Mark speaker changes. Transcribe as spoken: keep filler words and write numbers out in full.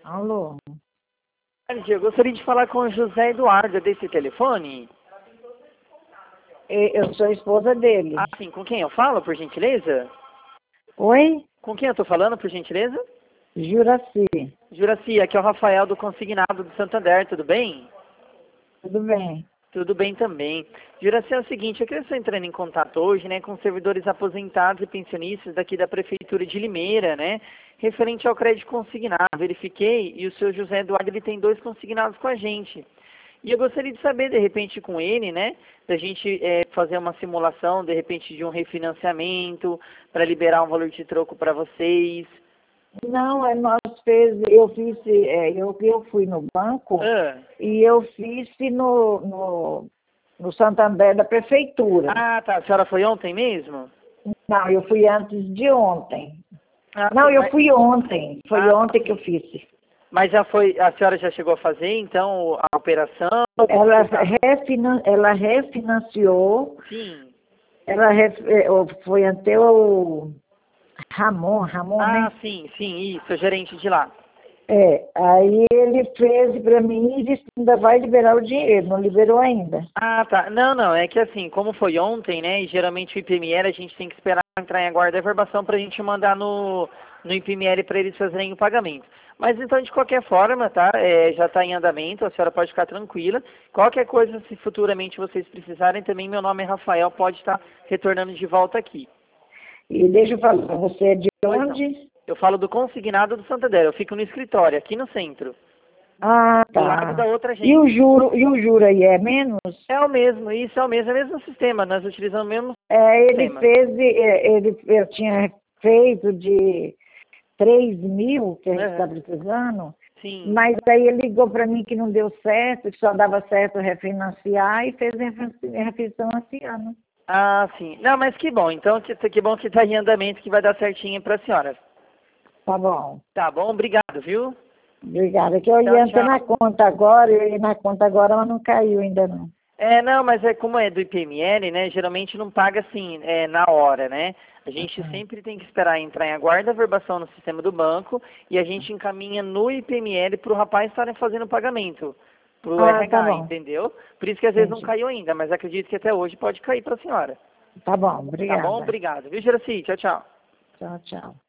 Speaker 1: Alô?
Speaker 2: Eu gostaria de falar com o José Eduardo desse telefone.
Speaker 1: E- Eu sou a esposa dele.
Speaker 2: Ah, sim. Com quem eu falo, por gentileza?
Speaker 1: Oi?
Speaker 2: Com quem eu tô falando, por gentileza?
Speaker 1: Juraci.
Speaker 2: Juraci, aqui é o Rafael do Consignado do Santander, tudo bem?
Speaker 1: Tudo bem?
Speaker 2: Tudo bem também. Juraci, é o seguinte, eu queria estar entrando em contato hoje, né, com servidores aposentados e pensionistas daqui da Prefeitura de Limeira, né, referente ao crédito consignado. Verifiquei e o seu José Eduardo, ele tem dois consignados com a gente. E eu gostaria de saber, de repente, com ele, né, da gente é, fazer uma simulação, de repente, de um refinanciamento, para liberar um valor de troco para vocês.
Speaker 1: Não, é, nós fez, eu fiz, é, eu, eu fui no banco
Speaker 2: Ah,
Speaker 1: e eu fiz no, no, no Santander da Prefeitura.
Speaker 2: ah, tá. A senhora foi ontem mesmo?
Speaker 1: Não, eu fui antes de ontem.
Speaker 2: Ah,
Speaker 1: Não,
Speaker 2: sim,
Speaker 1: eu
Speaker 2: mas,
Speaker 1: fui ontem. Foi
Speaker 2: ah,
Speaker 1: ontem que
Speaker 2: sim.
Speaker 1: eu fiz.
Speaker 2: Mas já foi, a senhora já chegou a fazer, então, a operação?
Speaker 1: Ela,
Speaker 2: Tá.
Speaker 1: refinan, ela refinanciou,
Speaker 2: Sim.
Speaker 1: ela ref, é, foi até o Ramon, Ramon,
Speaker 2: Ah,
Speaker 1: né?
Speaker 2: sim, sim, isso, gerente de lá.
Speaker 1: É, aí ele fez para mim e disse que ainda vai liberar o dinheiro, não liberou ainda.
Speaker 2: Ah, tá. Não, não, é que assim, como foi ontem, né, e geralmente o I P M L a gente tem que esperar entrar em aguardo da verbação pra gente mandar no, no I P M L para eles fazerem o pagamento. Mas então, de qualquer forma, tá, é, já está em andamento, a senhora pode ficar tranquila. Qualquer coisa, se futuramente vocês precisarem, também meu nome é Rafael, pode estar retornando de volta aqui.
Speaker 1: E deixa eu falar, você é de
Speaker 2: Pois não.
Speaker 1: onde?
Speaker 2: Eu falo do consignado do Santander, eu fico no escritório, aqui no centro,
Speaker 1: Ah,
Speaker 2: do lado
Speaker 1: tá.
Speaker 2: da outra
Speaker 1: E o
Speaker 2: agência.
Speaker 1: juro, e o juro aí é menos?
Speaker 2: É o mesmo, isso é o mesmo, é o mesmo sistema, nós utilizamos o mesmo
Speaker 1: É, ele
Speaker 2: sistema.
Speaker 1: fez, é, ele, eu tinha feito de três mil que a gente está
Speaker 2: Aham.
Speaker 1: precisando,
Speaker 2: Sim.
Speaker 1: mas aí ele ligou para mim que não deu certo, que só dava certo refinanciar e fez refinanciando.
Speaker 2: Ah, sim. Não, mas que bom, então que, que bom que está em andamento, que vai dar certinho para a senhora.
Speaker 1: Tá bom.
Speaker 2: Tá bom, obrigado, viu?
Speaker 1: Obrigada. Que eu
Speaker 2: Tchau,
Speaker 1: ia entrar na
Speaker 2: tchau.
Speaker 1: conta agora, eu ia na conta agora, mas não caiu ainda não.
Speaker 2: É, não, mas é como é do I P M L, né? Geralmente não paga assim, é, na hora, né? A gente sempre tem que esperar entrar em aguarda a verbação no sistema do banco e a gente encaminha no I P M L para o rapaz estarem fazendo o pagamento, pro
Speaker 1: Ah, tá
Speaker 2: R H,
Speaker 1: bom.
Speaker 2: entendeu? Por isso que às vezes não
Speaker 1: Entendi.
Speaker 2: caiu ainda, mas acredito que até hoje pode cair para a senhora.
Speaker 1: Tá bom,
Speaker 2: Tá bom?
Speaker 1: obrigada.
Speaker 2: Obrigado. Viu, Juraci? Tchau, tchau.
Speaker 1: Tchau, tchau.